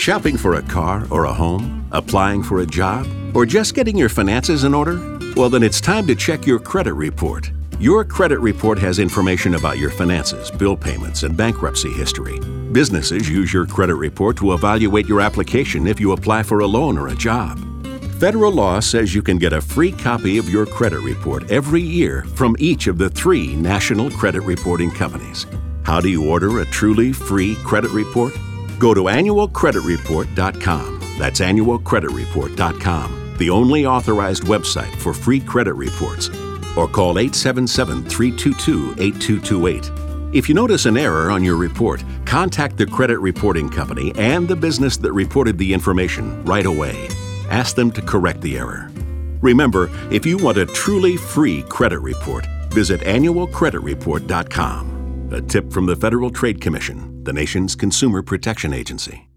Shopping for a car or a home? Applying for a job? Or just getting your finances in order? Well, then it's time to check your credit report. Your credit report has information about your finances, bill payments, and bankruptcy history. Businesses use your credit report to evaluate your application if you apply for a loan or a job. Federal law says you can get a free copy of your credit report every year from each of the 3 national credit reporting companies. How do you order a truly free credit report? Go to annualcreditreport.com. That's annualcreditreport.com, the only authorized website for free credit reports. Or call 877-322-8228. If you notice an error on your report, contact the credit reporting company and the business that reported the information right away. Ask them to correct the error. Remember, if you want a truly free credit report, visit annualcreditreport.com. A tip from the Federal Trade Commission, the nation's consumer protection agency.